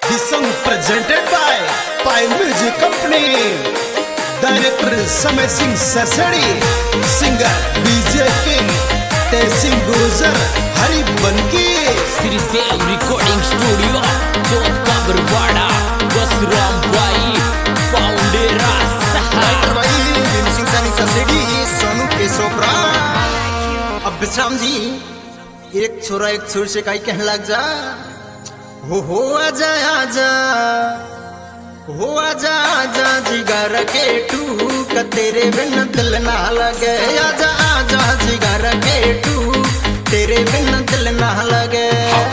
The song presented by Pi Music Company. Director Samay Singh Sasadi, singer DJ King, Tesing Gujar, Hari Banki. Sri Dev Recording Studio, Jodh Kagarwada, Basram Bhai, Founder Director भाई भीम सिंह सैनी ससेडी, सोनू केशोप्रा। अब विश्राम जी एक छोरा एक छोर से काई कहने लग जा, हो आजा आजा, हो आजा आजा जिगर के टूक, तेरे बिन दिल ना लगे। आजा आजा जिगर के टूक, तेरे बिन दिल ना लगे।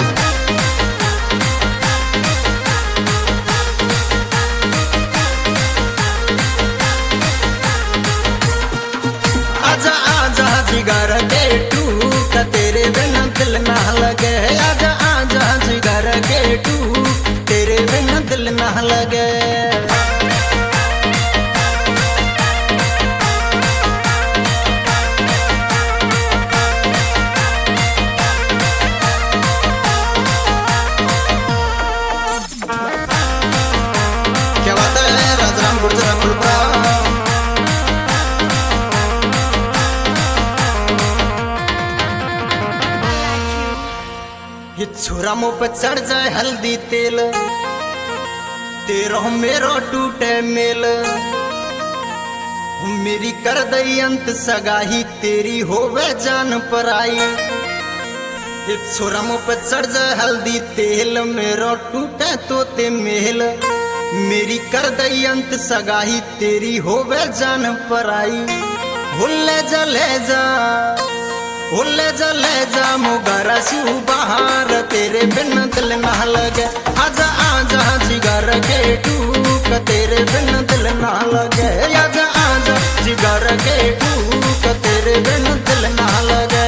आजा आजा जिगर के टूक, तेरे बिन दिल ना लगे। आजा आजा जिगर के टूक, तेरे बिन दिल ना लगे। क्या बात है राजाराम गुर्जर अमरुपा। ये छोरा मुँह पे चढ़ जाए हल्दी तेल, तेरो मेरो टूटे मेल। मेरी कर दई अंत सगाही, तेरी होवे जान पराई। ये छोरा मुँह पे चढ़ जाए हल्दी तेल, मेरो टूटे तोते मेल। मेरी कर दई अंत सगाही, तेरी होवे जान पराई। हुल्ले जा ले जा, हुल्ले जा ले जा मुगरा सू बहार, तेरे बिन दिल ना लगे। आजा आजा जिगर के टूक, तेरे बिन दिल ना लगे। आजा आजा जिगर के टूक, तेरे बिन दिल ना लगे।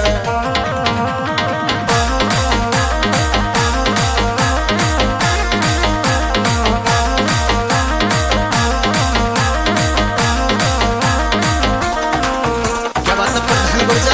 क्या बात है प्रधान गुर्जर।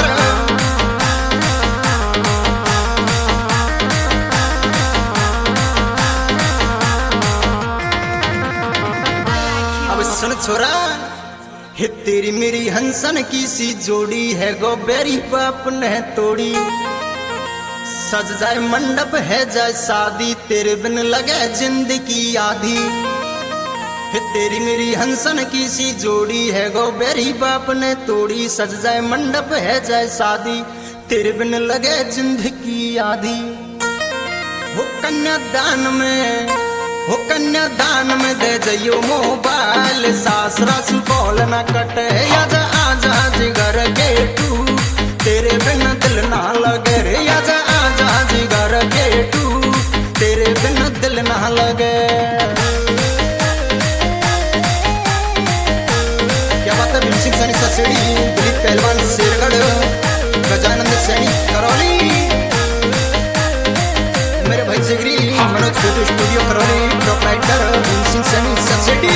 अब सुन छोरा, हे तेरी मेरी हंसन की सी जोड़ी है, गोबेरी बाप ने तोड़ी। सज जाए मंडप है जाए शादी, तेरे बिन लगे जिंदगी आधी। हे तेरी मेरी हंसन की सी जोड़ी है, गोबेरी बाप ने तोड़ी। सज जाए मंडप है जाए शादी, तेरे बिन लगे जिंदगी आधी। हो कन्यादान में, हो कन्यादान में दे जइयो मोबाइल, सासरा सुपौल न कटे। आजा आजा जिगर के टूक, तेरे बिन दिल ना लगे रे। आजा आजा जिगर के टूक, तेरे बिन दिल ना लगे। क्या बात है भीम सिंह सैनी ससेडी, दिलीप पहलवान शेरगढ़, गजानंद सैनी करौली, मेरे भाई जिगरी Manoj photo studio Karauli, proprietor Bhim Singh Saini Sasedi.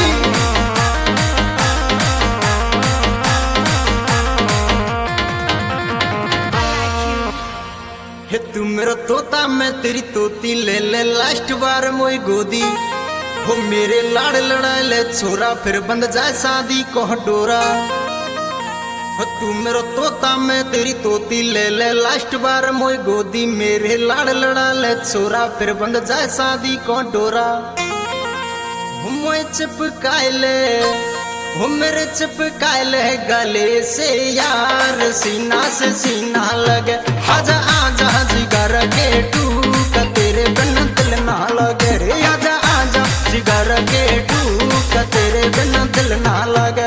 हे तू मेरा तोता मैं तेरी तोती, ले ले लास्ट बार मोई गोदी। हो मेरे लाड़ लड़ाए ले छोरा, फिर बंद जाए शादी को डोरा। हो तू मेरा तोता मैं तेरी तोती, ले ले लास्ट बार मोई गोदी। मेरे लाड़ लड़ा ले छोरा, फिर बंद जाए शादी को डोरा। हो मोए चिपकाए ले, हो मेरे चिपकाए ले गले से यार, सीना से सीना लगे। आजा आजा जिगर के टूक, तेरे बिन दिल ना लगे रे। आजा आजा जिगर के टूक, तेरे बिन दिल ना लगे।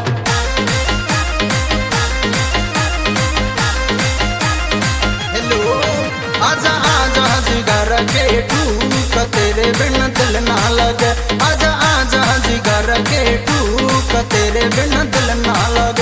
हेलो आजा आजा जिगर के टूक, तेरे बिन दिल ना लगे। आजा आजा जिगर के टूक, तेरे बिन दिल ना लगे।